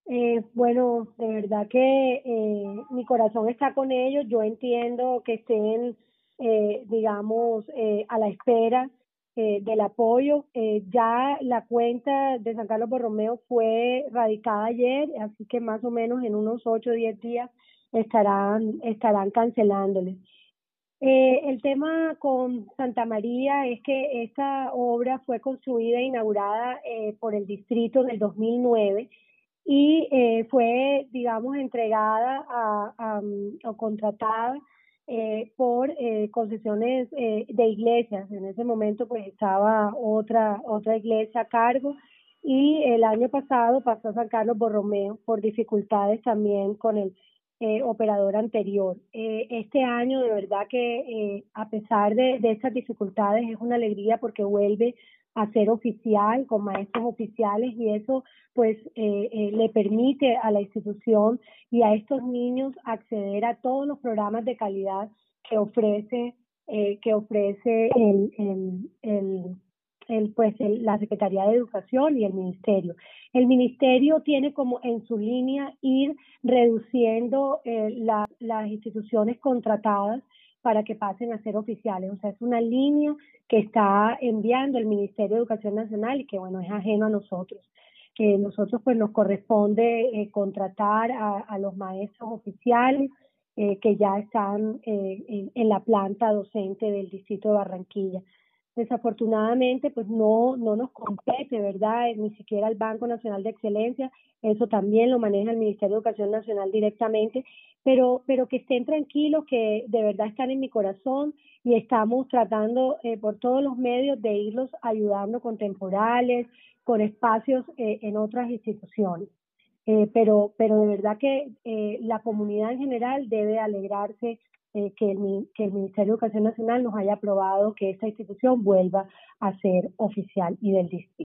Bueno, de verdad que mi corazón está con ellos. Yo entiendo que estén, digamos, a la espera del apoyo. Ya la cuenta de San Carlos Borromeo fue radicada ayer, así que más o menos en unos 8 o 10 días estarán cancelándoles. El tema con Santa María es que esta obra fue construida e inaugurada por el distrito en el 2009 y fue, digamos, entregada o contratada por concesiones de iglesias. En ese momento, pues estaba otra iglesia a cargo y el año pasado pasó a San Carlos Borromeo por dificultades también con el operador anterior. Este año, de verdad que a pesar de estas dificultades, es una alegría porque vuelve a ser oficial, con maestros oficiales, y eso pues le permite a la institución y a estos niños acceder a todos los programas de calidad que ofrece la Secretaría de Educación y el Ministerio. El Ministerio tiene como en su línea ir reduciendo las instituciones contratadas para que pasen a ser oficiales. O sea, es una línea que está enviando el Ministerio de Educación Nacional y que, bueno, es ajeno a nosotros. Que nosotros pues nos corresponde contratar a los maestros oficiales que ya están en la planta docente del distrito de Barranquilla. Desafortunadamente, pues no nos compete, ¿verdad? Ni siquiera el Banco Nacional de Excelencia, eso también lo maneja el Ministerio de Educación Nacional directamente, pero que estén tranquilos, que de verdad están en mi corazón y estamos tratando por todos los medios de irlos ayudando con temporales, con espacios en otras instituciones. Pero de verdad que la comunidad en general debe alegrarse que el Ministerio de Educación Nacional nos haya aprobado que esta institución vuelva a ser oficial y del distrito.